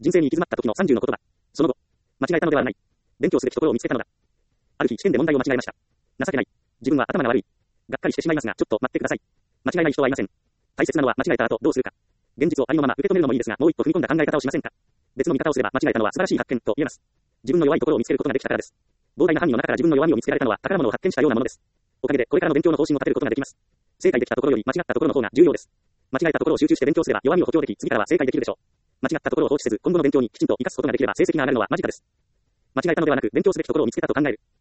人生に行き詰まった時の30の言葉。その後、間違えたのではない。勉強すべきところを見つけたのだ。ある日試験で問題を間違えました。情けない。自分は頭が悪い。がっかりしてしまいますが、ちょっと待ってください。間違えない人はいません。大切なのは間違えた後どうするか。現実をありのまま受け止めるのもいいですが、もう一歩踏み込んだ考え方をしませんか。別の見方をすれば間違えたのは素晴らしい発見と言えます。自分の弱いところを見つけることができたからです。膨大な範囲の中から自分の弱みを見つけられたのは宝物を発見したようなものです。おかげでこれからの勉強の方針を立てることができます。正解できたところより間違ったところの方が重要です。間違えたところを集中して勉強すれば弱みを補強でき、次からは正解できるでしょう。間違ったところを放置せず、今後の勉強にきちんと活かすことができれば成績が上がるのは間近です。間違えたのではなく、勉強すべきところを見つけたと考える。